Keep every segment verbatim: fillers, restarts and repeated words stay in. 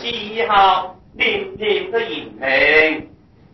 之以孝，念念都嚴明。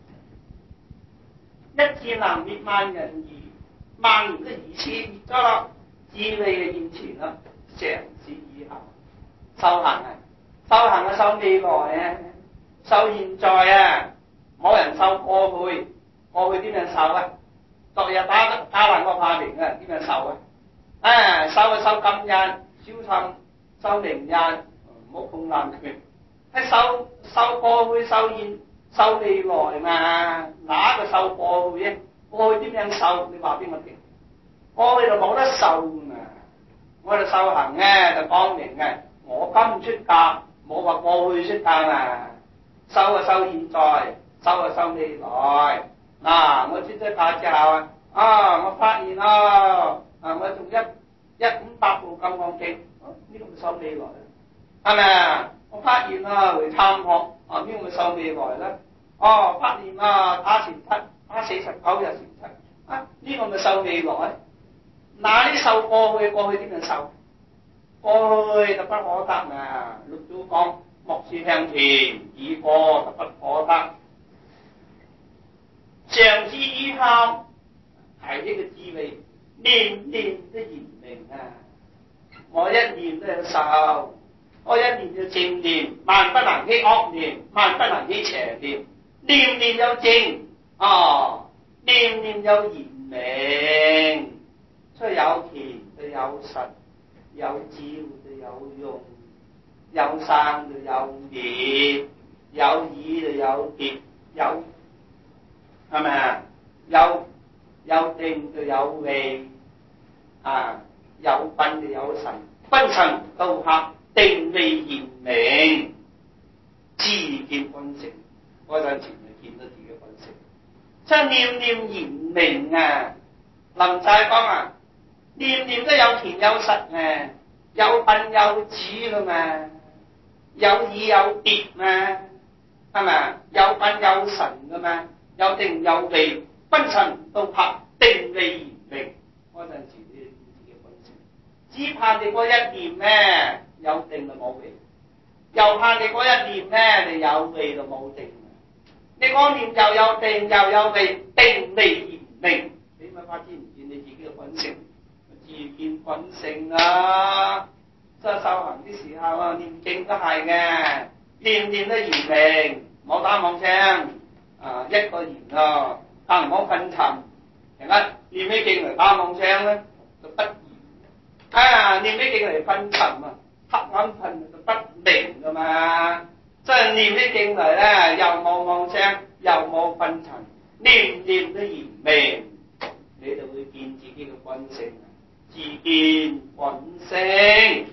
一智能滅萬人疑，萬年都疑似滅咗啦，智慧嘅現前啦，常之以孝。修行啊，修行啊，修未來啊，修現在啊，冇人修過去，過去點樣修啊？昨日打打爛個花瓶啊，點樣修啊？啊，修啊修今日，小心修明日，唔好碰爛拳。係修修過去，修現，修未來嘛？哪個修過去啊？過去點樣修？你話邊個聽？過去就冇得修嘛。我哋修行咧就光明嘅。我今出家，冇話過去出家嘛。修啊修現在，修啊修未來。嗱、啊，我出咗家之後啊，啊，我發現啊，啊，我仲一一五百部金剛經，呢個咪修未來啦，係咪啊？我發現啊，回參學，啊，呢個咪修未來啦。哦，發現啊，打前七，打四十九日前七，啊，呢個咪修未來。嗱，呢修過去，過去點樣修？過去就不可得啊！六祖講：莫說向前，已過就不可得。常之以孝，係呢個智慧，念念都嚴明啊！我一念都有受，我一念就正念，萬不能起惡念，萬不能起邪念，念念有正，哦，念念有嚴明，所以有田就有實，有照就有用，有生就有滅，有耳就有碟，有係咪啊？有有定就有慧，啊，有品就有神，君臣道合，定慧嚴明，自見君性。嗰陣前就見到自己君性，真念念嚴明啊！林寨講啊，念念都有田有實嘅，有品有主噶嘛，有耳有碟嘛，係咪啊？有品有神噶嘛，有定有慧，君臣道合，定慧嚴明。嗰陣時你見自己君性，只怕你嗰一念咩，有定就冇慧，又怕你嗰一念咩，你有慧就冇定。你嗰念又有定又有慧，定慧嚴明，你咪發展唔見你自己嘅君性，自見君性啊！即係修行啲時候啊，念經都係嘅，念念都嚴明，冇打妄聲啊，一個言啊，但唔好昏沉。人家念起經嚟打妄聲咧，就不言。啊，念起經嚟昏沉啊，黑眼瞓就不明噶嘛。即係念起經嚟咧，又冇妄聲，又冇昏沉，念念都嚴明，你就會見自己嘅君性，自見君性。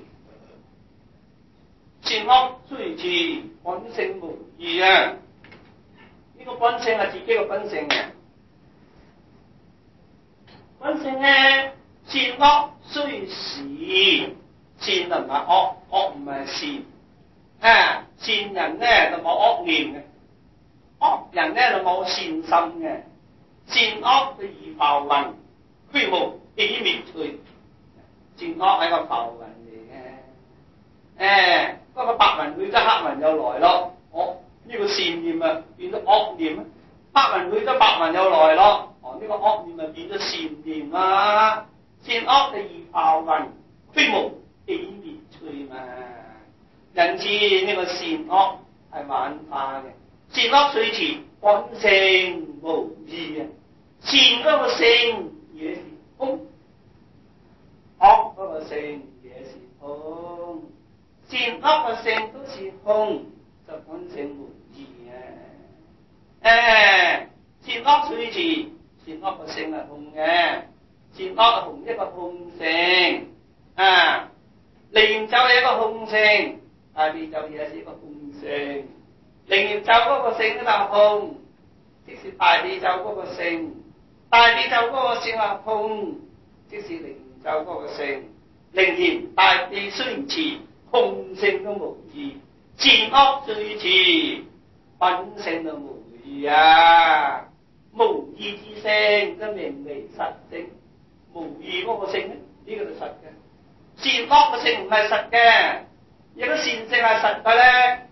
善惡雖持，君性無異啊！呢、這個君性係自己嘅君性嘅。君性咧，善惡雖持，善就唔係惡，惡唔係善。啊，善人咧就冇惡念嘅，惡人咧就冇善心嘅。善惡就如浮雲，虛無幾滅退。善惡係個浮雲嚟嘅，誒，嗰個白雲去咗，黑雲又來咯。哦，呢、這個善念啊變咗惡念啊，黑雲去咗，白雲又來咯。哦，呢、這個惡念啊變咗善念啦。善惡就如浮雲，虛無幾滅退嘛。因此呢個善惡係幻化嘅，善惡雖持，君性無異啊！善嗰個性也是空，惡嗰個性也是空，善惡個性都是空，就君性無異啊！誒，善惡雖持，善惡個性係空嘅，善惡同一個空性啊，靈就係一個空性。大悲咒也是一個空性，靈驗咒嗰個性都係空，即是大悲咒嗰個性；大悲咒嗰個性係空，即是靈驗咒嗰個性。靈驗大悲雖然持，空性都無異；善惡雖持，品性都無異啊！無異之性，都名為實性。無異嗰個性咧，呢、這個就實嘅；善惡嘅性唔係實嘅。如果善性係實嘅咧，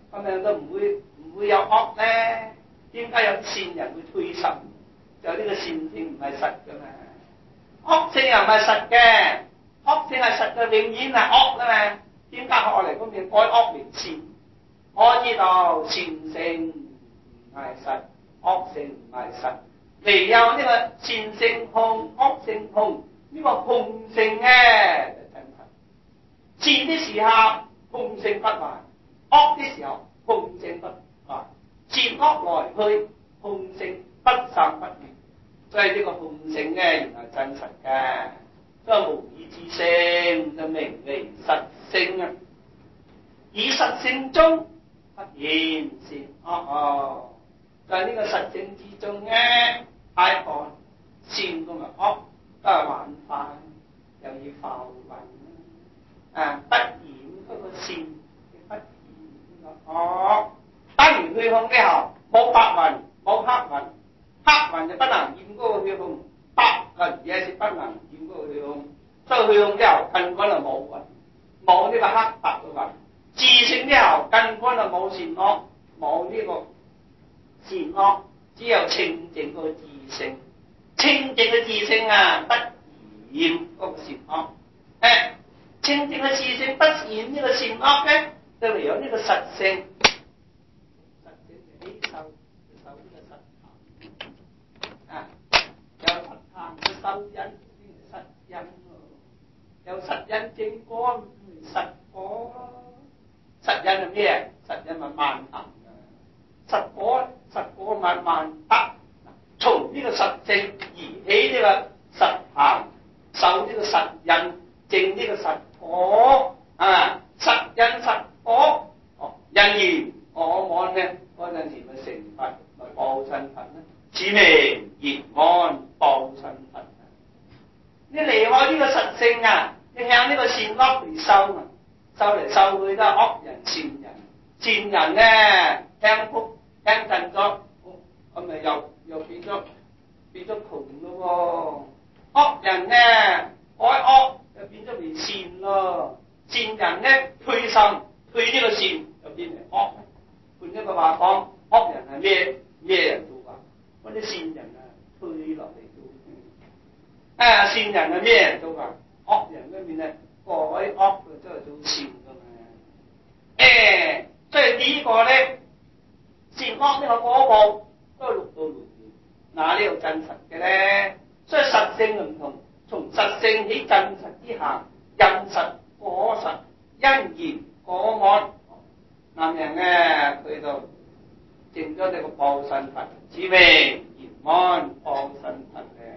咁樣都唔會唔會有惡咧？點解有善人會退心？就呢個善性唔係實噶嘛，惡性又唔係實嘅，惡性係實嘅，永遠係惡噶嘛。點解學嚟嗰邊改惡為善？我知道善性唔係實，惡性唔係實，唯有呢個善性空，惡性空，呢、這個空性咧就真實。善的時候空性不壞，惡的時候空性不壞，善惡來去，空性不生不滅。所以呢個空性咧原來真實嘅，所以無以之性就名為實性啊。而實性中不顯善惡哦，在呢個實性之中咧，係看善同埋惡都係玩法，又要浮雲啊，不染嗰個善，不染個惡。當然虛空之後冇白雲冇黑雲，黑雲就不能染嗰個虛空，白雲也是不能染嗰個虛空。所以虛空之後根本就冇雲，冇呢個黑白嘅雲。自性之後根本就冇善惡，冇呢個善惡，只有清淨個自性。清淨嘅自性啊，不染嗰個善惡。誒，清淨嘅自性不染呢個善惡咧，就唯有呢個實性。實性就起受，受呢個實行。啊，有實行嘅受因，呢個實因咯；有實因正果，實果咯。實因係咩？實因咪萬行嘅，實果實果咪萬德。從呢個實證而起呢個實行，受呢個實因，證呢個實果啊！實因實果，哦，因緣我安咧，嗰陣時咪成佛，咪報身佛咧。此名業安報身佛。你離開呢個實性啊，你向呢個善惡嚟修啊！收嚟收去都係惡人善人，善人咧聽福聽盡咗，咁咪又又變咗變咗窮咯喎！惡人咧改惡又變咗為善咯，善人咧退心退呢個善又變為惡。換一句話講，惡人係咩咩人做啊？嗰啲善人啊退落嚟做。啊，善人係咩人做啊？惡人嗰邊咧。改惡佢都係做善噶嘛？誒、欸，所以呢個咧善惡呢個果報都係六道輪迴，嗱呢度真實嘅咧，所以實性唔同，從實性起真實之下，因實果實，因緣果安。男人咧佢就證咗呢個報身佛，此名業安報身佛咧。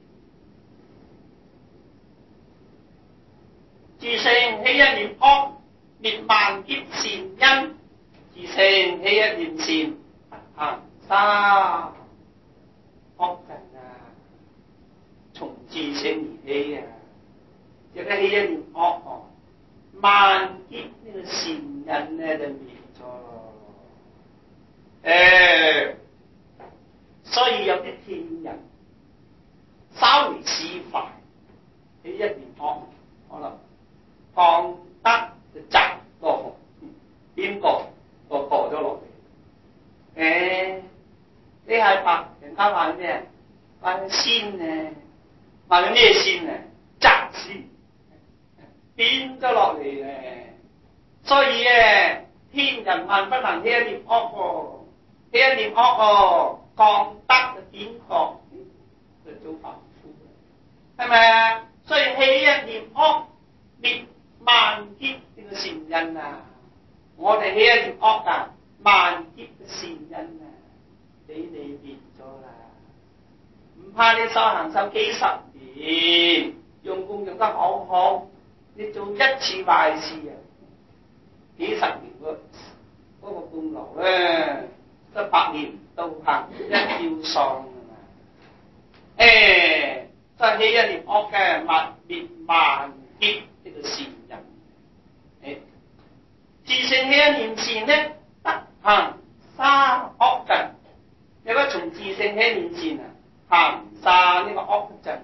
自性起一念惡，滅萬劫善因；自性起一念善，行沙惡人啊！從自性而起啊！若果起一念惡，萬劫呢個善因咧就滅咗咯。誒、欸，所以有啲騙人，稍微示範起一念惡，可能。降德就砸落邊個個過咗落嚟？誒，你係白人家話咩？話仙呢？話佢咩仙呢？砸仙變咗落嚟咧。所以咧，天人萬不能起一念惡喎，起一念惡喎，降德就點降？就做凡夫，係咪啊？所以起一念惡滅萬劫呢個善因啊！我哋起一念惡啊，萬劫嘅善因啊，俾你滅咗啦！唔怕你修行修幾十年，用功用得好好，你做一次壞事啊，幾十年個嗰個功勞咧，得百年道行一朝喪啊嘛！誒、欸，就係起一念惡嘅，滅滅萬劫呢個善因。誒，自性起一念善咧，得行沙惡陣。如果從自性起一念善啊，行沙呢個惡陣。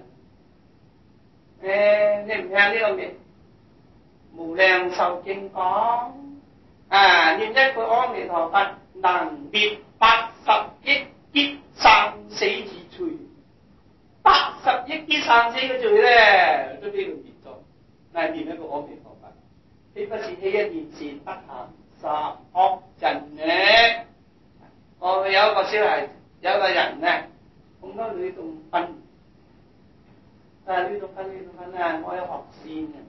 誒，你唔聽呢個咩？無量壽經講， 啊！念一句阿彌陀佛，能滅八十億劫生死之罪。八十億劫生死嘅罪咧，都俾佢滅咗。嗱，念一個阿彌陀佛，豈不是起一念善，不行十惡盡呢？我有一個小孩，有一個人咧，碰到呂洞賓，啊，呂洞賓，呂洞賓啊，我有學仙嘅。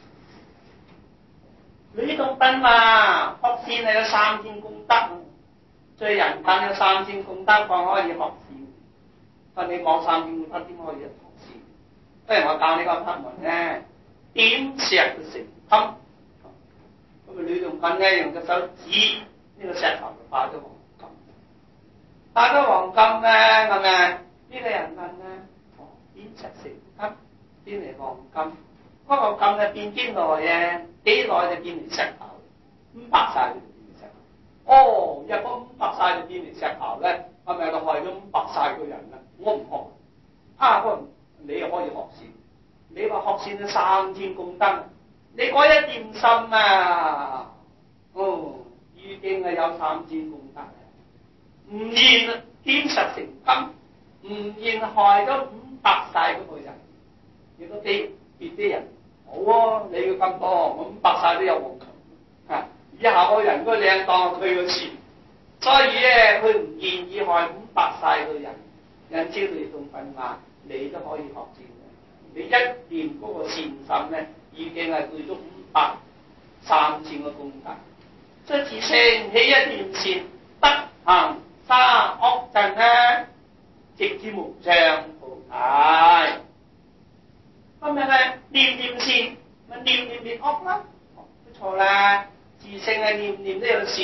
呂洞賓嘛，學仙係有三千功德，最人間有三千功德，方可以學仙。但你冇三千功德，點可以學仙？不如我教你個法門咧，點石就成金。咁啊，呂洞賓咧用隻手指呢、這個石頭就化咗黃金，化咗黃金咧，係咪？呢、這個人問咧，哦，點石成金，變嚟黃金？嗰、那個金就變幾耐嘅？幾耐就變嚟石頭？五百晒就變嚟石頭。哦，若果五百晒就變嚟石頭咧，係咪就害咗五百晒個人啦？我唔學，啊，我你又可以學仙。你話學仙三千功德，你嗰一點心啊，哦，已經係有三千功德。唔然點石成金，唔然害咗五百晒嗰個人，亦都俾別啲人。好啊！你要咁多，我五百晒都有黃金啊！以下個人個靚當佢個事，所以咧佢唔願意害五百晒個人。因此呂洞賓話：你都可以學仙嘅，你一念嗰個善心咧，已經係對咗五百三千個功德。即係自性起一念善，得行三惡盡咧，直至無上菩提。咁咪咪念念善，咪念念滅惡啦？哦，都錯啦！自性係念念都有善，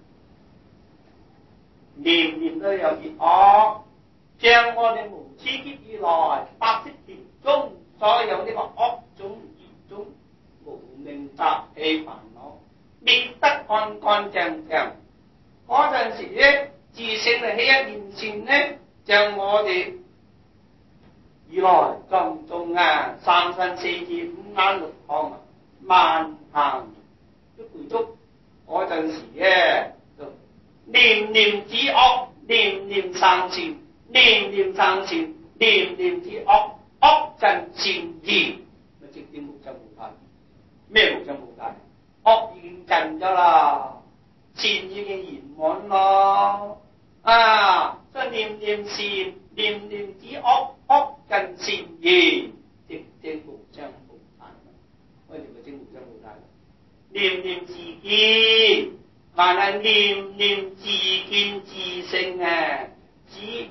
念念都有滅惡。將我哋無始劫以來百億劫中所有呢個惡種業種無明習氣煩惱滅得乾乾淨淨。嗰陣時咧，自性嚟起一念善咧，將我哋以來種種啊，三身四智五眼六項啊，萬行都具足。嗰陣時咧，就念念止惡，念念生善。念念生善，念念止惡，惡盡善現，咪直接無上無大。咩無上無大？惡已經盡咗啦，善已經圓滿咯。啊，所以念念善，念念止惡，惡盡善現，直接無上無大。我哋咪正無上無大。念念自見，但係念念自見自性啊，止。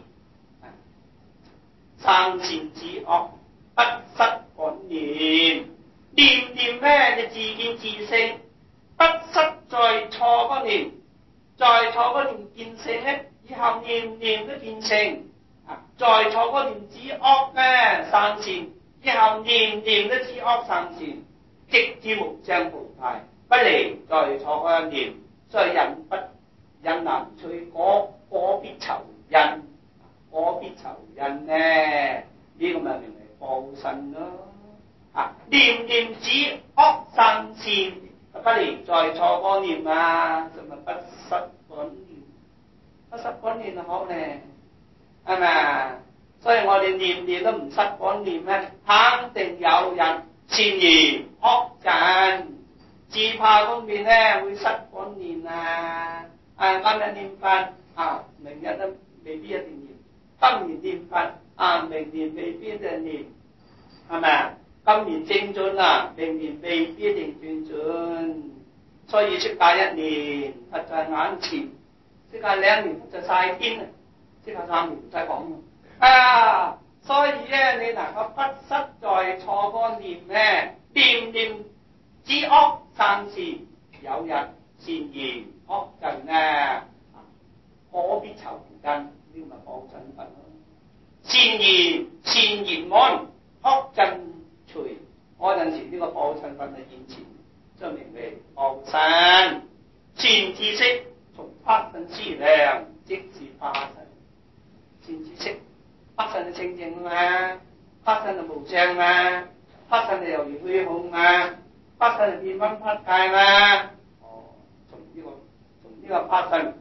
生善止惡，不失本念。念念咧就自見自性，不失在錯嗰念，在錯嗰念見性咧，以後念念都見性。啊，在錯嗰念止惡咧生善，以後念念都止惡生善，直至無上菩提，不離在錯嗰一念。所以人不人難隨果，果必酬因。我必酬因呢？呢、這個咪名為報身咯。啊，念念止惡生善，不離在錯嗰念啊，就咪不失本念。不失本念就好咧，係咪？所以我哋念念都唔失本念咧，肯定有人善言惡盡，只怕嗰面咧會失本念啊！啊，今日念佛啊，明日都未必一定念。今年念佛啊，明年未必一定念，係咪啊？今年正準啊，明年未必一定正準。所以出家一年佛在眼前，出家兩年佛在晒天啊，出家三年唔使講啊。所以咧，你能夠不失在錯嗰念咧，念念止惡生善，有日善言惡盡啊，果必酬因。呢個咪報身佛咯，善言善言滿，惡盡除。嗰陣時呢個報身佛喺現前，就名為報身。善知識從法身思量，即是化身。善知識，法身就清淨嘛，法身就無相嘛，法身就猶如虛空嘛，法身就變溫法界嘛。哦，從呢、這個從呢個化身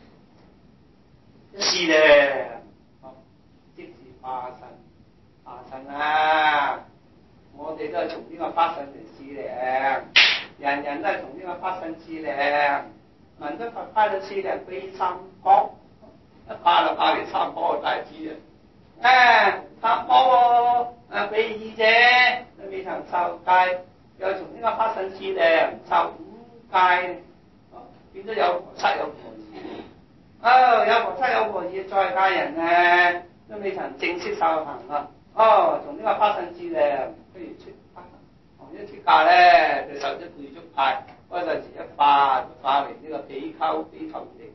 思量，即是化身。化身啊！我哋都係從呢個化身嚟思量，人人都係從呢個化身思量。聞得佛法就思量歸三寶，一化就化為三寶嘅大智啊！啊，三寶喎，啊歸二者都未曾受戒，又從呢個化身思量受五戒，變咗有婆塞有婆夷。哦，有婆塞有婆夷在家人啊，都未曾正式修行啊！哦，從呢個化身思量，不如出家。哦，一出家咧就受咗具足戒，嗰陣時一化就化為呢個比丘比丘尼。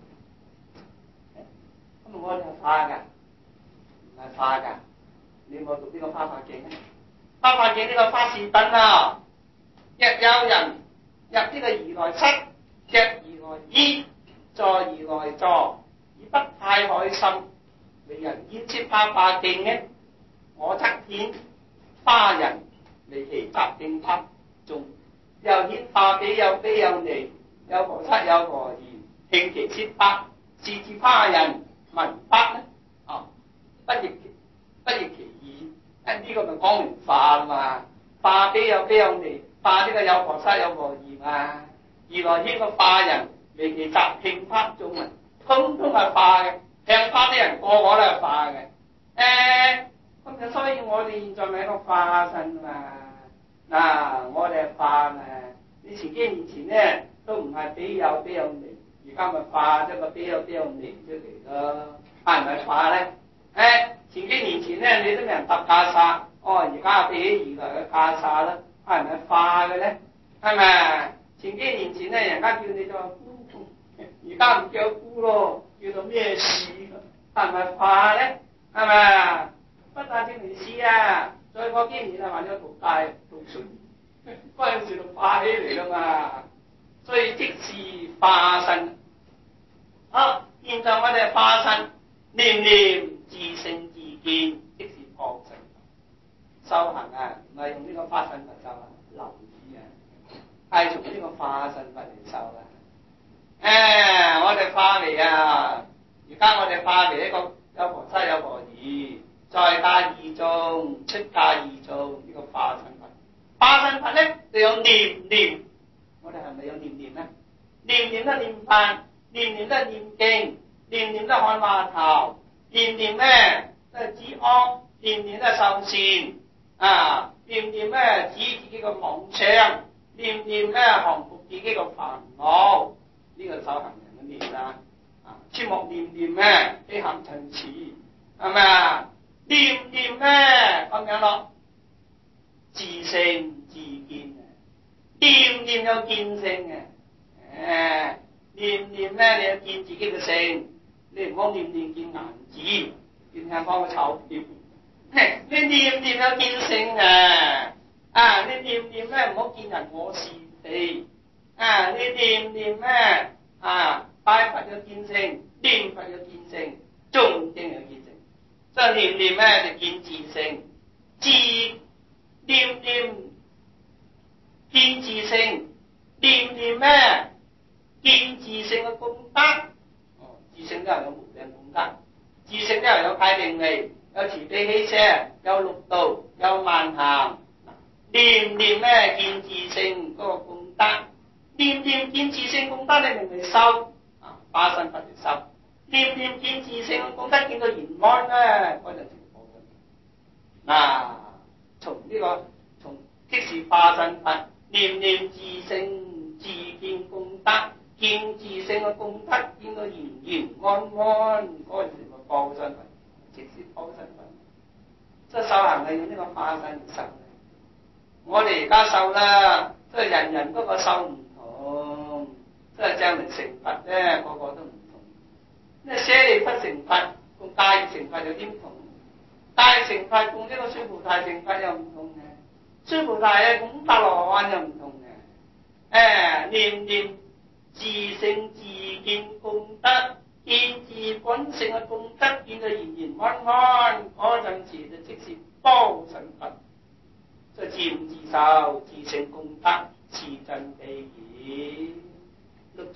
咁我哋係化㗎，唔係化㗎。你有冇讀呢個花法經咧？花法經呢個花市品啊，若有人入呢個如來室，着如來衣，坐如來座，以不太海心，為人演説花法經嘅。我則顯花人為其集定法中，又顯化比有比有尼，有婆塞有婆夷，慶其説法，是至花人聞法呢？哦，不亦不亦其意？啊，呢、這個咪講明化啦嘛，化比有比有尼，化呢個有婆塞有婆夷嘛。如來顯個花人為其集慶法中啊，通通係化嘅，聽法啲人個個都係化嘅，誒、欸。咁就所以我哋現在咪一個化身嘛，嗱、啊，我哋係化嘛。你前幾年前咧都唔係比有比有尼，而家咪化咗個比有比有尼出嚟咯，係唔係化咧？誒、哎，前幾年前咧你都未人搭袈裟，哦，而家比起而來嘅袈裟啦，係唔係化嘅咧？係咪？前幾年前咧人家叫你做姑，而家唔叫姑咯，叫做咩事？係唔係化咧？係咪？不但止回事啊！再過幾年啊，還有徒大徒順，嗰陣時就化起嚟啦嘛。所以即是化身。好，現在我哋化身，念念自性自見，即是破身。修行啊，唔係用呢個化身佛修啊，留意啊，係從呢個化身佛嚟修啊。誒、哎，我哋化為啊，而家我哋化為一個有婆塞有婆夷。在家二眾，出家二眾，呢、這個化身佛。化身佛咧就有念念，我哋係咪有念念咧？念念都念法，念念都念經，念念都看話頭，念念咧都係止惡，念念都係受善，啊，念念咧指自己個妄想，念念咧降伏自己個煩惱，呢、這個修行人嘅念啦。啊，切莫念念咧，悲含陳詞，係咪啊？念念咧咁樣咯，自性自見嘅，念念有見性嘅，誒，念念咧你要見自己嘅性，你唔好念念見顏紙，見下方嘅鈔票，你念念有見性啊，啊，你念念咧唔好見人我是非，啊，你念念咧啊，拜佛有見性，念佛有見性，誦經有見性。所以念念咧就見自性，自念念見自性，念念咩見自性嘅功德。哦，自性都係有無量功德，自性都係有戒定慧，有慈悲喜捨，有六度，有萬行。念念咩見自性嗰個功德，念念見自性功德，你明唔明修？啊，化身佛嚟修。念念見自性功德見到圓滿咧，嗰陣時破身。嗱，從呢、這個從即是化身佛，念念自性自見功德，見自性嘅功德見到圓圓安安，嗰陣時咪破身佛，即是破身佛。即係修行係用呢個化身嚟修。我哋而家修啦，即係人人嗰個修唔同，即係將嚟成佛咧，個個都唔同。咩舍利弗成佛，同大乘成佛有啲唔同。大乘佛同呢個須菩提成佛又唔同嘅，須菩提啊同法羅漢又唔同嘅。誒，念念自性自見功德，見自本性嘅功德，見到圓圓安安，嗰陣時就即是報身佛。即係自悟自受，自性功德，自真地義。六祖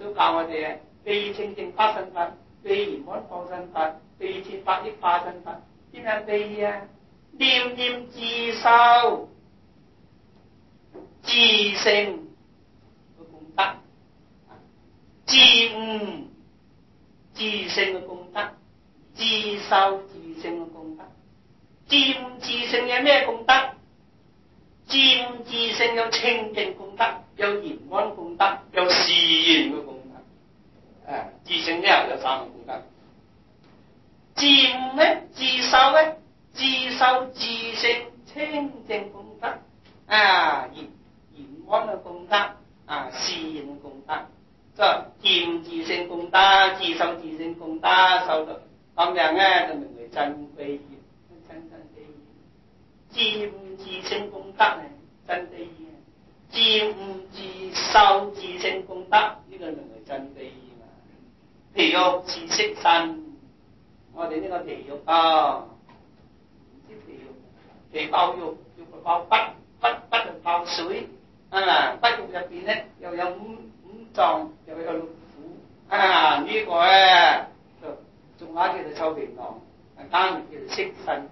祖教我哋啊，秘清淨法身法，秘嚴安報身法，秘設法益化身法。點樣秘啊？念念自受自性嘅功德，自悟自性嘅功德，自受自性嘅功德。自悟自性有咩功德？自悟自性有清淨功德，有嚴安功德，有示現嘅功德。誒，自性之後有三個功德。自悟咧，自受咧，自受自性清淨功德，啊，嚴嚴安嘅功德，啊，示現嘅功德。即係自悟自性功德，自受自性功德，受到咁樣咧，就名為真歸依。真真歸依，自悟自性功德咧，真歸依；自悟自受自性功德，呢、這個名為真歸依嘛。皮肉自色身，我哋呢個皮肉啊，唔知皮肉，皮包肉，肉包骨，骨骨就包水，啊，骨肉入邊咧又有五五臟，又有六腑，啊，這個、呢個咧就仲有叫做臭皮囊，單名叫做色身。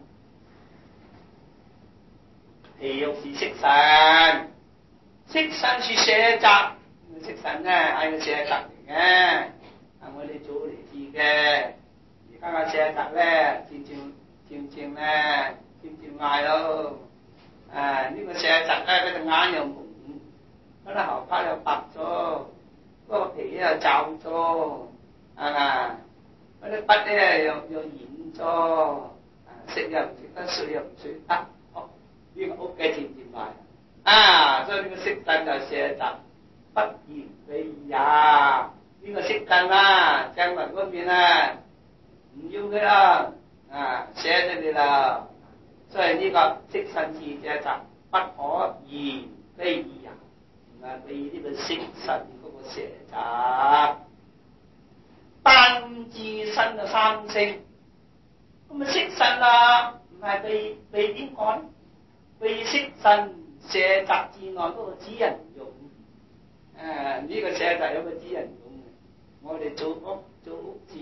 皮肉是色身，色身是舍宅，色身咧係個舍宅嚟嘅，係我哋早嚟知嘅。而家個舍宅咧，漸漸漸漸咧，漸漸壞咯。誒、啊，呢、這個舍宅咧，嗰隻眼又蒙，嗰啲頭髮又白咗，嗰、那個皮又皺咗，係嘛？嗰啲筆咧又又染咗，食又唔食得，睡又唔睡得。呢個屋嘅漸漸壞啊，所以呢個色身就舍宅，不言歸依呀。呢個色身啦，將來嗰邊啊，唔要佢啦，啊，捨咗你啦。所以呢個色身自舍宅，不可言歸依呀，唔係歸依呢個色身嗰個舍宅。但自身就三性，咁啊色身啦，唔係被被點講？被色身舍宅之內嗰個指人用，誒、啊、呢、這個舍宅有個指人用嘅，我哋做屋做屋字，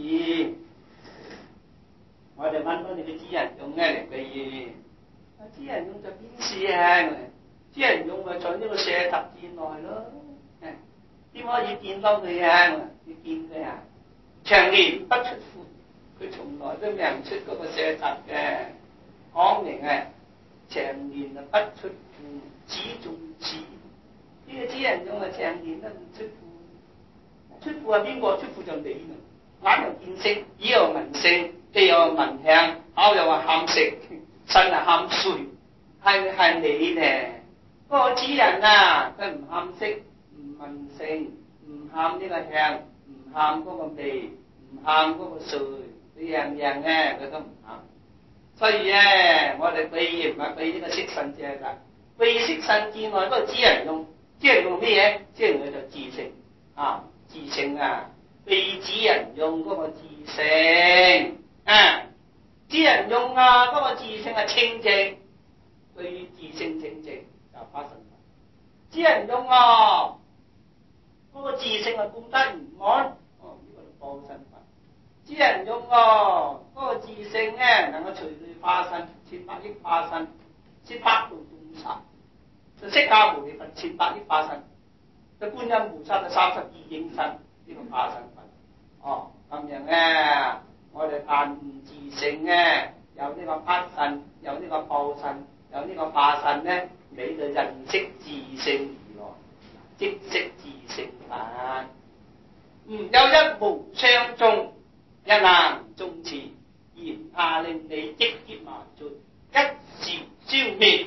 我哋揾到你嘅指人用咧嚟歸依。啊，指人用就邊事啊？指人用咪在呢個舍宅之內咯，點可以見到佢啊？要見佢啊？長年不出戶，佢從來都未人出嗰個舍宅嘅，講明啊！長年就不出戶，只重此。呢個指人用啊，長年都唔出戶。出戶係邊個？出戶就你啦。眼又見色，耳又聞聲，鼻又聞香，口又話喊食，身又喊睡，係係你咧。嗰、那個指人啊，佢唔喊色，唔聞聲，唔喊呢個香，唔喊嗰個味，唔喊嗰個睡，佢樣樣咧佢都唔喊。所以咧，我哋歸依唔係歸呢個色身啫㗎，歸色身之內嗰個指人用，指人用咩嘢？指人佢就自性啊，自性啊，被指人用嗰個自性啊，指人用啊嗰、那個自性係清淨，歸於自性清淨就發生啦。指人用啊嗰、那個自性係功德圓滿，哦呢、這個就報身法。指人用啊嗰、那個自性咧能夠隨類化身，千百億化身，切百度眾生，就釋迦牟尼佛千百億化身，就觀音菩薩就三十二應身呢、這個化身佛。哦咁樣咧，我哋但悟自性咧，有呢個法身，有呢個報身，有呢個化身咧，你就認識自性如來，即識自性法。嗯，有一無相中，一難終持，言下令你即劫萬盡，一時消滅。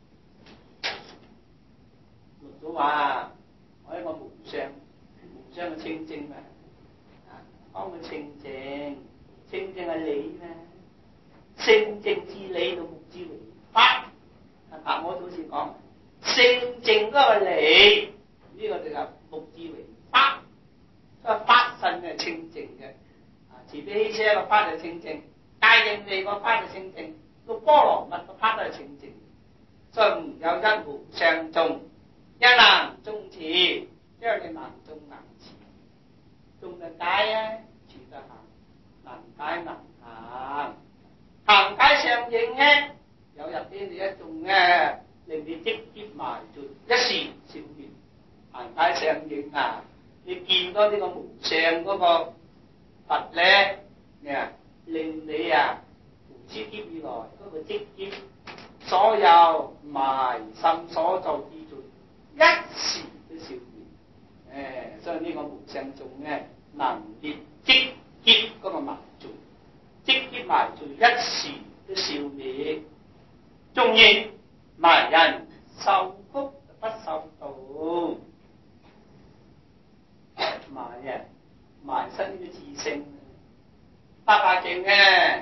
六祖話：我一個無相，無相嘅清淨啊！講佢清淨，清淨係理咧，性淨之理到目之為法。啊，我早先講性淨嗰個理，呢、這個就係目之為法。個法身係清淨嘅，啊，慈悲喜捨個法就清淨，大應地個法就清淨，六波羅蜜個法都係清淨。所以有一無相中，一難終持，因為你難中難持。 得街啊，住得行，能街能行，行街上應咧，有入邊你一種咧，令你積結埋做一時少年，行街上應啊，你見到呢個無上嗰個佛咧，啊，令你啊無知劫以來嗰個積結，所有埋心所做之罪，一時都消滅。誒，所以呢個無上眾咧，能滅積結嗰個埋罪，積結埋罪一時都消滅。縱然埋人受福不受道，埋人埋身呢個自性，八百徑嘅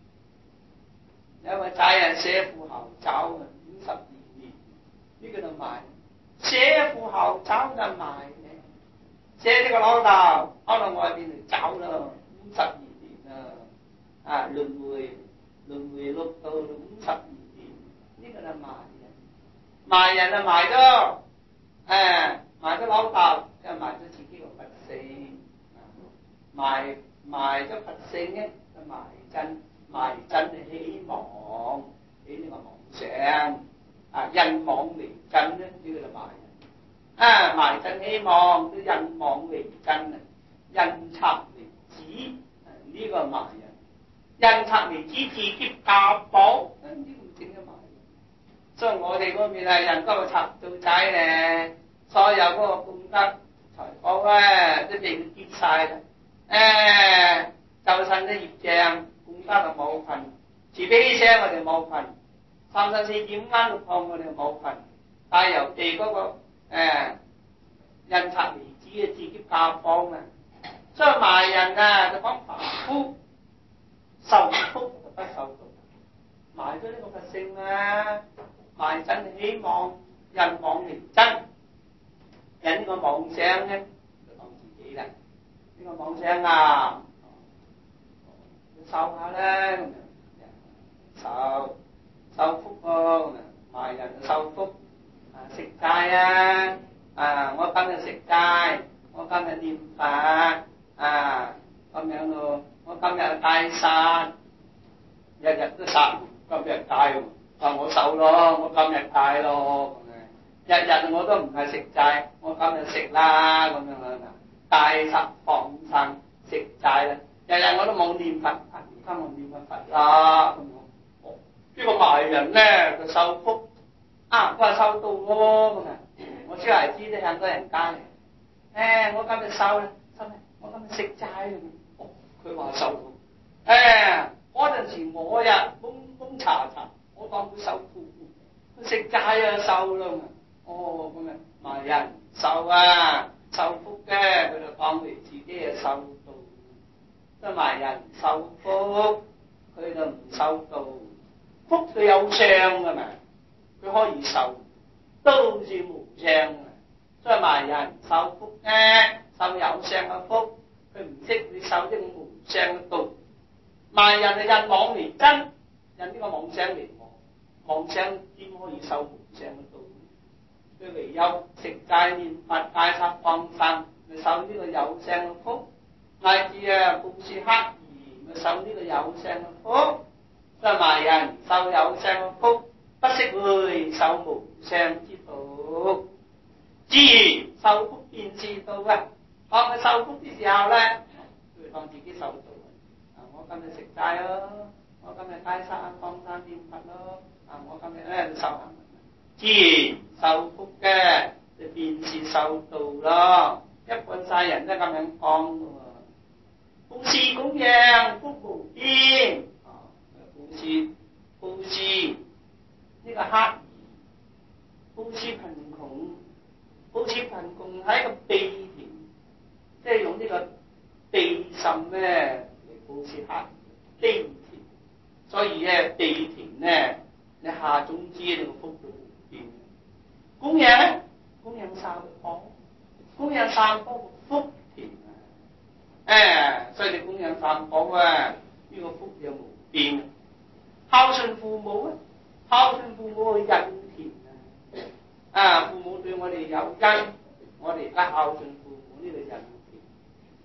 有位債人寫富豪走五十二年，呢個就埋寫富豪走就埋嘅，寫呢個老豆可能外邊嚟走咯，五十二年啦，啊輪迴輪迴六道五十二年，呢個就埋人，埋人就埋咗，誒埋咗老豆，又埋咗自己個佛性，埋埋咗佛性咧，就埋真埋真嘅希望，俾呢個妄想，啊因妄為真咧，呢個就埋人，啊埋真希望都因妄為真啊，因賊為子，呢個埋人，因賊為子自劫家寶，呢個唔整得埋人。所以我哋嗰邊係人多賊做仔咧，所有嗰個功德財寶咧都俾佢跌晒啦。誒，就趁啲業障，功德就冇份；慈悲聲我哋冇份，三十四點啱六趟我哋冇份。但係由地嗰、那個誒印賊為子嘅自己家方啊，所以埋人啊就講凡夫受福就不受道，埋咗呢個佛性啊，埋真希望人妄為真，人呢個妄想咧就當自己啦。呢個妄想啊，受下啦咁樣，受受福喎咁樣，埋人受福，啊食齋啊，啊我今日食齋，我今日念佛，啊咁樣咯，我今日戒殺，日日都殺，今日戒喎，話我受咯，我今日戒咯咁樣，日日我都唔係食齋，我今日食啦咁樣啦。戒殺放生食齋啦，日日我都冇念佛，而家我念緊佛啦咁樣。哦，呢個埋人咧就受福，啊佢話受道喎咁啊，我小孩子都很多人家嚟，誒我今日受啦，真係我今日食齋咁。哦，佢話受福，誒嗰陣時我呀懵懵查查，我當佢受福，佢食齋啊受啦，哦咁啊埋人受啊。受福嘅，佢就當為自己嘅受道；都埋人受福，佢就唔受道。福佢有相噶嘛，佢可以受，都是無相。所以埋人受福咧，受有相嘅福，佢唔識你受呢個無相嘅道。埋人係因妄為真，因呢個妄想嚟妄，妄想點可以受無相嘅道？佢唯有食齋念佛戒殺放生，咪受呢個有相嘅福；乃至啊布施乞兒，咪受呢個有相嘅福。所以埋人受有相嘅福，不識會受無相之道。至於受福便是道啊！當佢受福嘅時候咧，佢當自己受道啊！我今日食齋咯，我今日戒殺放生念佛咯，啊我今日咧受行。自然受福嘅就便是受道咯，一般晒人都咁樣講嘅喎。布施供養福無邊，啊布施布施呢個乞兒，布施貧窮，布施貧窮係一個悲田，即係用呢個悲心咧嚟布施乞兒，悲田。所以咧悲田咧，你下種子呢個福度。供養咧，供養三寶，供養三寶福田啊！誒，所以你供養三寶啊，呢、這個福有無邊。孝順父母啊，孝順父母去印田啊！啊，父母對我哋有恩，我哋而家孝順父母呢個印田。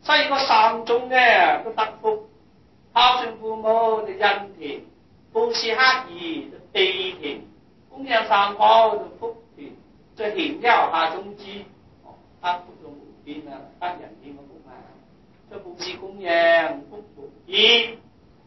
所以個三種咧都得福，孝順父母就恩田，布施乞兒就地田，供養三寶就福田，再賢優下種子，得福就無邊啊，得人天嘅福啊，再布施供養福無邊，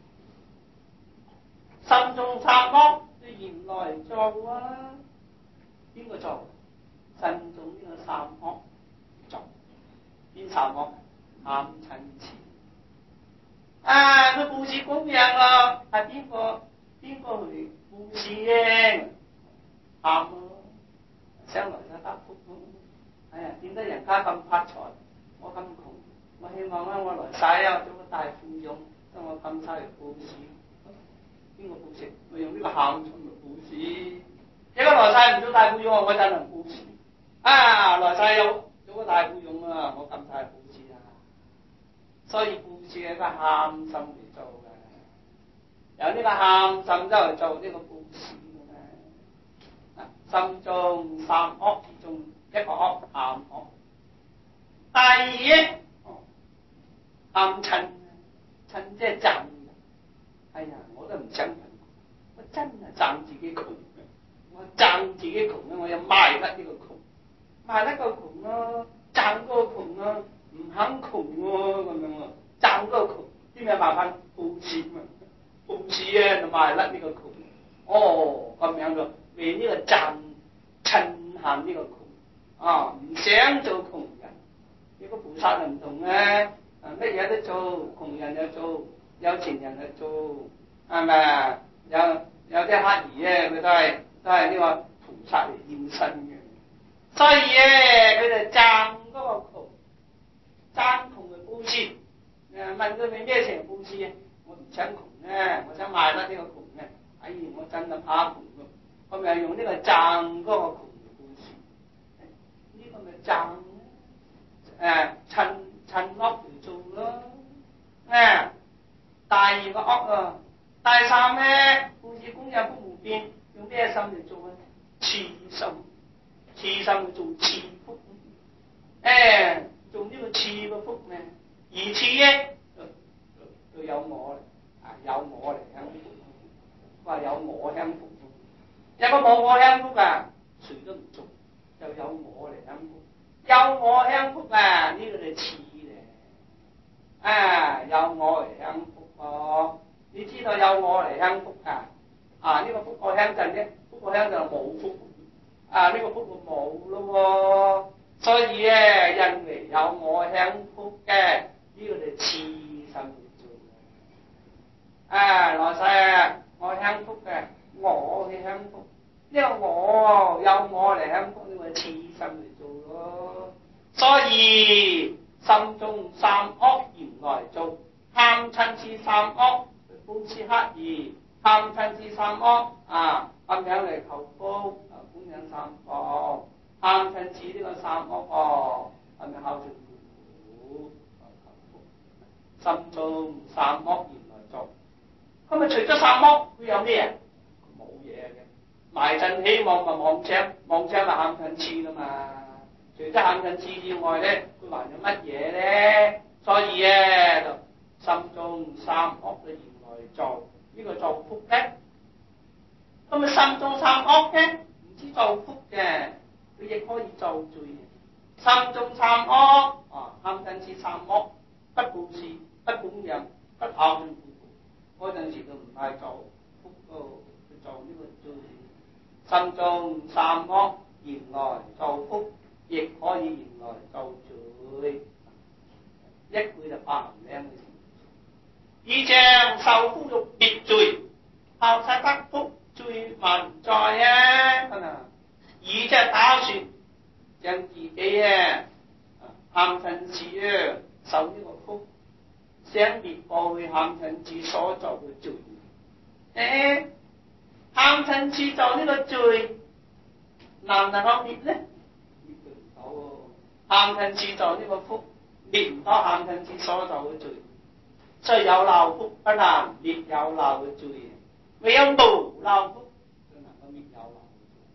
慎重三惡就賢來做啊，邊個做？慎重呢個三惡做，邊三惡？貪嗔癡啊！佢布施供養咯，係邊個？邊個去布施嘅？貪咯，將來就得福咯。哎呀，點解人家咁發財，我咁窮？我希望咧，我來世啊做個大富翁，等我咁晒嚟布施。邊個布施？我用呢個孝順嚟布施。一個來世唔做大富翁，我就能布施。啊，來世有做個大富翁啊，我咁晒嚟布施啊！所以布施係一個喊心嚟做嘅，有呢個喊心就嚟做呢個布施嘅。心中三惡之中一個惡貪惡，第二貪嗔，嗔即係憎。哎呀，我都唔憎人，我真係憎自己窮嘅，我憎自己窮咧，我要賣甩呢個窮，賣甩個窮咯，憎個窮咯。唔肯窮喎，咁樣喎，爭嗰個窮，啲咩辦法？布施嘛，布施啊，就賣甩呢個窮。哦，咁樣就為呢個爭趁恨呢個窮啊，唔想做窮人。呢個菩薩就唔同咧，啊乜嘢都做，窮人又做，有錢人又做，係咪啊？有有啲乞兒咧，佢都係都係呢個菩薩嚟現身嘅。所以咧，佢就爭嗰個窮。爭窮嘅布施，誒問佢哋咩情布施啊？我唔想窮咧，我想賣甩呢個窮咧。哎，我真係怕窮咯，我咪用呢個爭嗰個窮嘅布施，呢、這個咪爭誒趁趁惡嚟做咯。誒、啊、第二個惡啊，第三咧布施供養福無邊，用咩心嚟做啊？慈心，慈心去做慈福，誒、啊。做呢個賜嘅福咩？而賜咧就就有我啊，有我嚟享福，話有我享福，有個冇我享福啊，誰都唔做，就有我嚟享福，有我享福啊，呢、這個就賜嚟啊，有我嚟享福喎，你知道有我嚟享福啊？啊，呢、這個福我享盡啫，福我享就冇福啊，呢、這個福我冇咯喎。所以咧，因為有我享福嘅，呢、這個就係慈心嚟做嘅。啊，來世啊，我享福嘅，我去享福，呢、這個我有我嚟享福，呢、這個係慈心嚟做咯。所以心中三惡賢來做，貪嗔癡三惡布施乞兒，貪嗔癡三惡啊咁樣嚟求福啊，供養三寶。貪嗔癡呢個三惡哦，係咪孝順父母？心中三惡賢來做，咁咪除咗三惡，佢有咩？冇嘢嘅，埋盡希望咪妄想，妄想咪貪嗔癡啦嘛。除咗貪嗔癡以外咧，佢還有乜嘢咧？所以咧就心中三惡嘅賢來做，呢、這個造福咧。咁咪心中三惡嘅，唔知造福嘅。佢亦可以造罪，心中三惡啊，貪嗔癡三惡，不布施，不供養，不孝順父母，嗰陣時就唔係做福咯，去做呢個罪。心中三惡賢來造福，亦可以賢來造罪，一句就百零兩嘅事。以將受福欲滅罪，後世得福罪萬載啊！真係。以即係打算將自己啊貪嗔癡啊受呢個福，想滅過去貪嗔癡所做嘅罪。誒，貪嗔癡做呢個罪，能唔能夠滅咧？滅唔到。貪嗔癡做呢個福，滅唔到貪嗔癡所做嘅罪。所以有漏福不能滅有漏嘅罪，唯有無漏福就能夠滅有漏。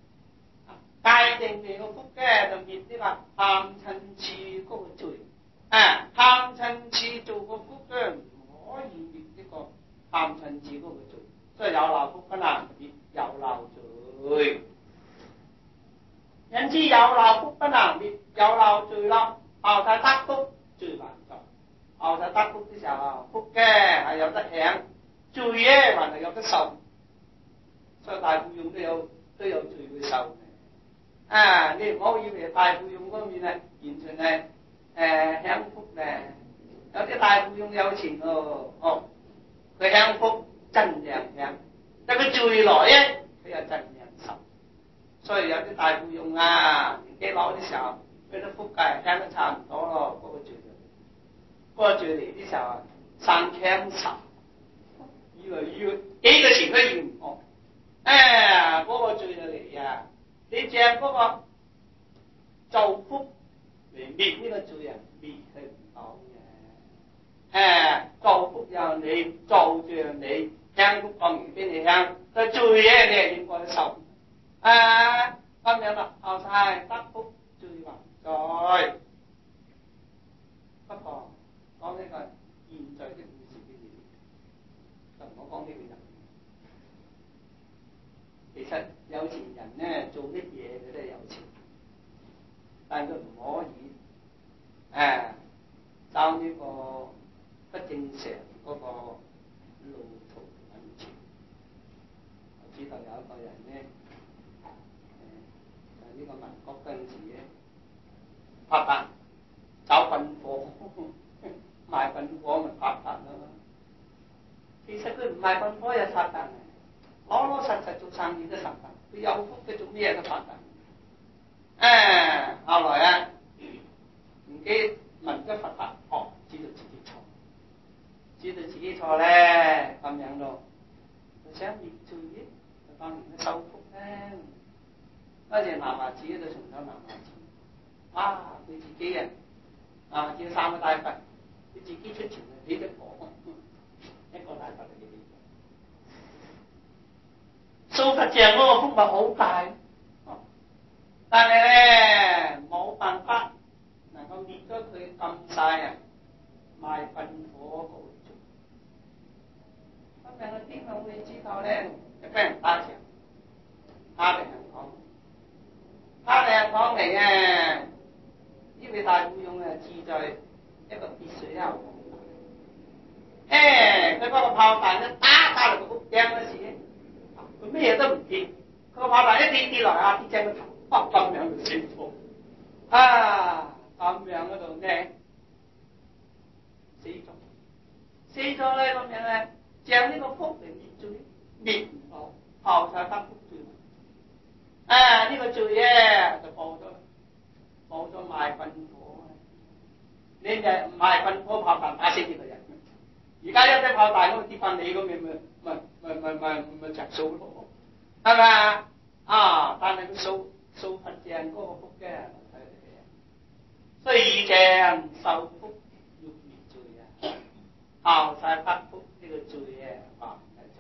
界定你個福嘅就滅呢個貪嗔癡嗰個罪， 啊，貪嗔痴做個福嘅唔可以滅呢個貪嗔痴嗰個罪，所以有漏福不能滅有漏罪。因此有漏福不能滅有漏罪啦，後世得福罪還在。後世得福嘅時候，福嘅係有得享，罪咧還係有得受。所以大富翁都有都有罪會受。啊！你唔好以為大富翁嗰面咧，完全係誒、呃、享福咧。有啲大富翁有錢哦，哦，佢享福真正享，但佢罪來咧，佢又真正受。所以有啲大富翁啊，年紀老嘅時候，佢啲福嘅享得差唔多咯，嗰、那個罪嚟，嗰、那個罪嚟啲時候生強仇，以為要幾個錢都要唔講，誒嗰個罪就嚟啊！你借嗰個造福嚟滅呢個罪人，滅佢唔到嘅。誒，造福讓你，造罪讓你，享福當然俾你享，但罪咧你係應該受。啊，咁樣啦，後世得福罪還在。不過講呢個現在的故事嘅嘢，就唔好講呢個人。其實有錢人咧做乜嘢佢都係有錢，但係佢唔可以誒走呢個不正常嗰個路途揾錢。我知道有一個人咧，誒就係呢個民國嗰陣時咧，發達找軍火，賣軍火咪發達咯。其實佢唔賣軍火又發達。老老實實做生意都發達，佢有福嘅做咩都發達。啊，後來啊，唔記問咗佛法，哦，知道自己錯，知道自己錯咧，咁樣咯，就想滅罪嘅，就當然去受福咧。嗰隻南華寺就重咗南華寺，哇！佢自己啊，南華寺三個大佛，佢自己出錢起咗個，一個大佛嚟嘅。掃佛像嗰個福咪好大，但係咧冇辦法能夠滅咗佢咁晒啊賣糞火嗰個罪。咁樣嘅點解會知道咧？就俾人打場，打定人講，打定人講嚟啊！呢位大富翁啊，住在一個別墅後，誒，佢嗰個炮彈一打打落個屋頂嗰時。佢咩嘢都唔跌，佢個炮彈一跌跌落下跌正個頭，啊咁樣就死咗，啊咁樣嗰度咩死咗，死咗咧咁樣咧，將呢個福嚟滅罪，滅唔到，後世得福罪，啊呢、這個罪咧就報咗，報咗賣糞火，你就唔賣糞火炮彈打死幾個人，而家一隻炮彈咁跌翻你嗰面咪咪咪咪咪咪着數咯。係咪啊？啊！但係佢掃掃佛像嗰個福嘅，所以正受福要滅罪啊！後世得福呢個罪啊，唔係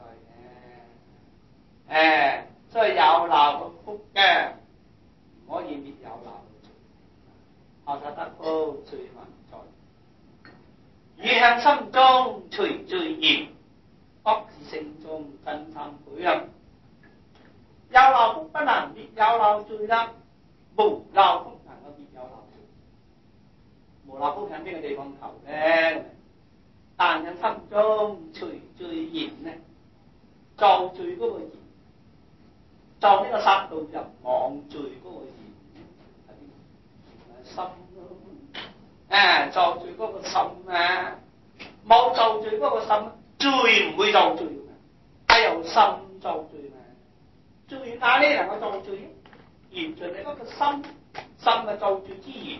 在嘅。誒，所以有漏嘅福嘅唔可以滅有漏嘅罪。後世得福罪還在，如向心中除罪孽，惡自性中真懺悔啊！有漏福不能滅有漏罪啦，無漏福能夠滅有漏罪。無漏福喺邊個地方求咧？但喺心中除罪孽咧，造罪嗰個業，造呢個殺盜淫妄罪嗰個業係邊？心咯，啊，造罪嗰個心啊，冇造罪嗰個心，罪唔會造罪嘅，係由心造罪嘛。罪哪裡能夠造罪？完全係嗰個心，心嘅造罪之源。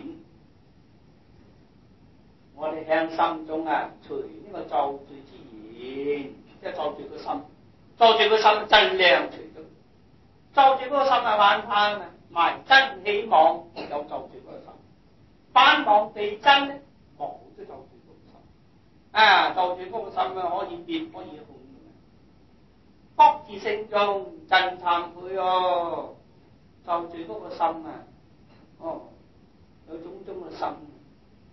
我哋向心中啊，除呢個造罪之源，即係造罪個心，造罪個心真亮除咗，造罪嗰個心係反貪啊，埋真希望有造罪嗰個心，反妄地真咧冇咗造罪嗰個心，啊，造罪嗰個心啊可以滅可以控。惡自性中真懺悔哦，就住嗰個心啊，哦，有種種嘅心，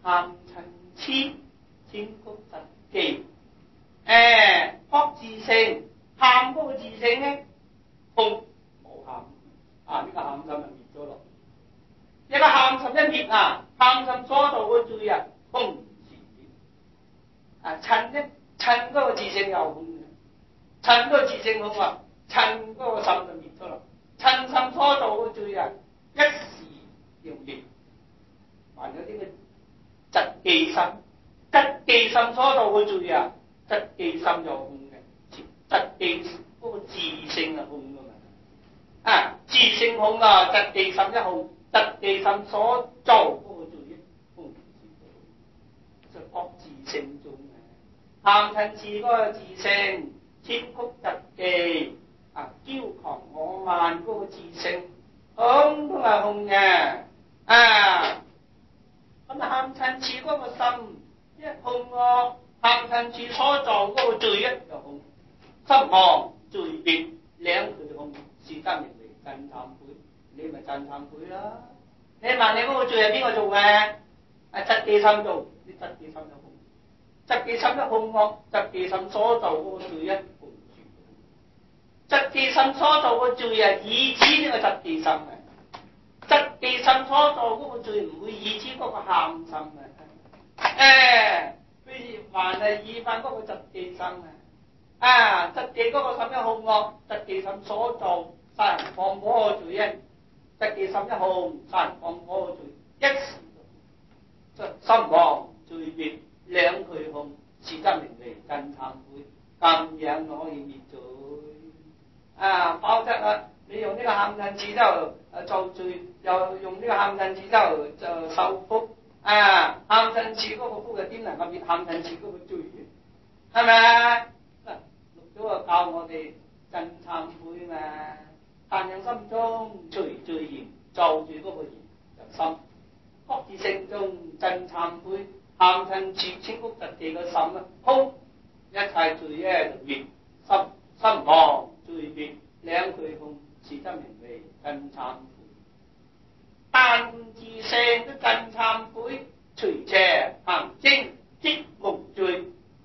咸陳詞，千曲疾技。誒，卜字性，咸嗰個字性咧，空冇咸啊！呢、這個咸字咪滅咗咯。一個咸字一滅啊，咸字所到個罪啊，空字滅。啊，陳咧，陳嗰個字性又空嘅，陳嗰個字性空啊，陳嗰個心就滅咗咯。陳心所到個罪啊，一時要滅。還有呢個疾技心，疾技心所到個罪啊。疾技心就空嘅，疾技嗰個自性係空噶嘛，啊自性空啊，疾技心一空，疾技心所做嗰個罪空就各自性中嘅，咸陳詞嗰個自性，千曲疾技啊，驕狂我慢嗰個自性，空都係空嘅，啊咁啊咸陳詞嗰個心一空喎。咸陳詞所造嗰個罪一就空，心亡罪滅兩佢空，是得名為真懺悔。你咪真懺悔啦！你問你嗰個罪係邊個做嘅？係疾技心做，你疾技心就空，疾技心一空惡，疾技心所造嗰個罪一空住。疾技心所造個罪啊，以指呢個疾技心嘅，疾技心所造嗰個罪唔會以指嗰個咸心嘅，誒。譬如還係以翻嗰個疾技心啊，啊疾技嗰個心一空惡，疾技心所做殺人放火個罪啊，疾技心一空，殺人放火個罪一時就心亡罪滅兩佢空，是得名為真懺悔，咁樣可以滅罪啊！否則啊，你用呢個咸陳詞之後誒做罪，又用呢個咸陳詞之後就受福。啊，咸陳詞嗰個福係點能夠滅咸陳詞嗰個罪嘅？係咪啊？嗱，六祖啊教我哋真懺悔嘛，但人心中除罪嫌，做住嗰個嫌就心，各自性中真懺悔，咸陳詞千曲疾技個心啊，空一切罪咧就滅，心心亡罪滅兩佢空，是得名為真懺悔。但自性都真懺悔，除邪行正即無罪。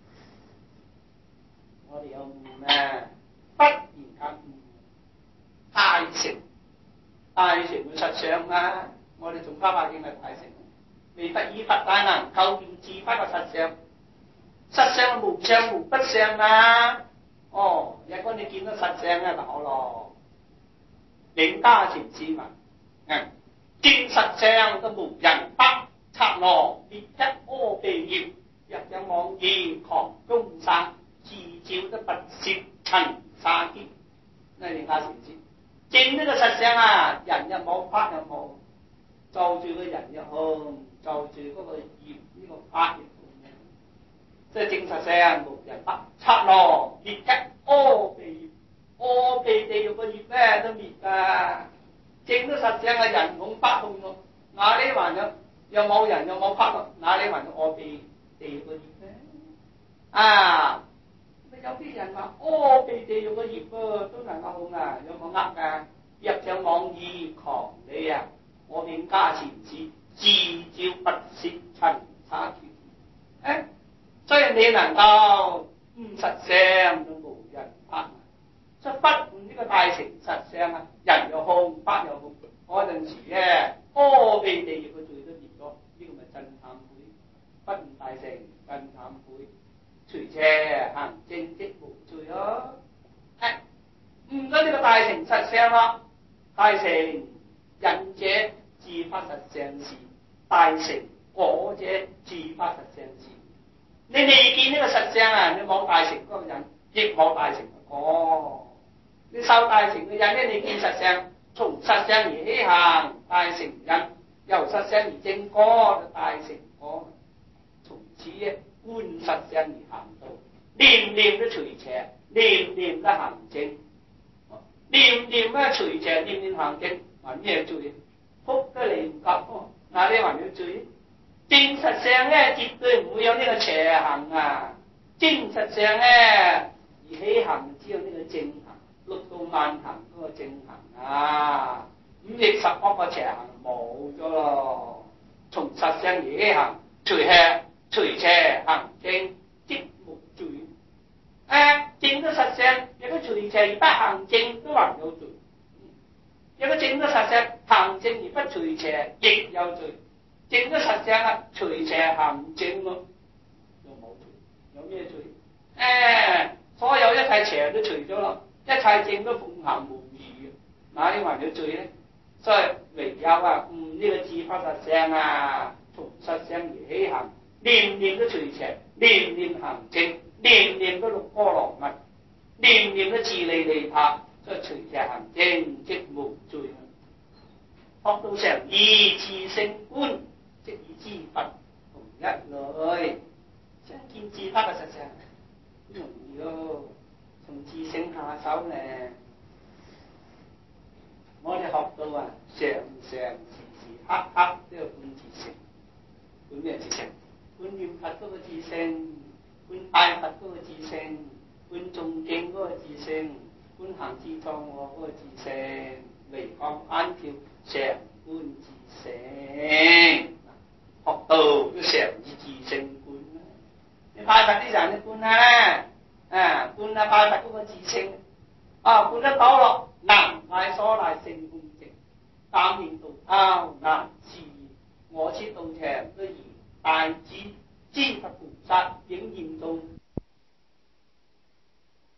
我哋有悟咩？不然間悟大乘，大乘嘅實相啊！我哋仲加把經係大乘，未得以佛大能構見自不嘅實相，實相無相無不相啊！哦，如果你見到實相咧就好咯。永嘉前志文，嗯。見實相都無人不拆羅滅一阿鼻業，若有妄意狂中散，自照都不涉塵沙劫。呢連家前知，見呢個實相啊，人又冇法又冇，就住個人又空，就住嗰個業呢、這個法亦空，即係證實相無人不拆羅滅一阿鼻業，阿鼻地獄個業咧都滅㗎。正都實相係人空法空咯，哪裏還有又冇人又冇法咯？哪裏還有阿鼻地獄個業咧？啊！有啲人話阿鼻地獄個業噃都能夠空啊，有冇呃㗎？若有妄意狂理啊，我永嘉前志自照不涉塵沙劫。誒，所以你能夠悟實相都無人法。即不換呢個大乘實相啊，人又空，法又空，嗰陣時咧，阿鼻地獄嘅罪都滅咗，呢、這個咪真懺悔，不換大乘真懺悔，除邪行正即無罪咯。誒，悟咗呢個大乘實相啦，大乘引者自發實相事，大乘果者自發實相事。你未見呢個實相啊，你冇大乘嗰個人，亦冇大乘嘅果。你受大乘嘅人咧，你見實相，從實相而起行，大乘人；由實相而正果，就大乘果。從此咧觀實相而行道，念念都除邪，念念都行正，念念咧除邪，念念行正，還咩罪？福都嚟唔及，哪裡還有罪？正實相咧，絕對唔會有呢個邪行啊！正實相咧而起行，只有呢個正行。六度萬行嗰個正行啊，五逆十惡個邪行冇咗咯。從實相而起行， 隨吃隨邪行正即無罪。啊，證得實相，如果隨邪而不行正都還有罪；如果證得實相，行正而不隨邪亦有罪。證得實相啊，隨邪行正咯，就冇罪。有咩罪？誒、啊，所有一切邪都除咗咯，一切正都奉行無餘嘅，哪裡還有罪咧？所以唯有啊，悟呢個智法實相啊，從實相而起行，念念都隨邪，念念行正，念念都六波羅蜜，念念都自利利他，所以隨邪行正即無罪。學到上以自性觀，即以知法同一類，相見智法嘅實相好容易咯，從自性下手咧。我哋學到啊，常常時時刻刻都要觀自性，觀咩自性？觀念佛嗰個自性，觀拜佛嗰個自性，觀誦經嗰個自性，觀行智藏我嗰個自性，離光安跳常觀自性。學到都常以自性觀啦。你拜佛啲人你觀啦，啊觀啊拜佛嗰個自性，啊觀得到咯，能派所賴性空淨，擔應道拋難事，我設道場都而大智知佛菩薩影現到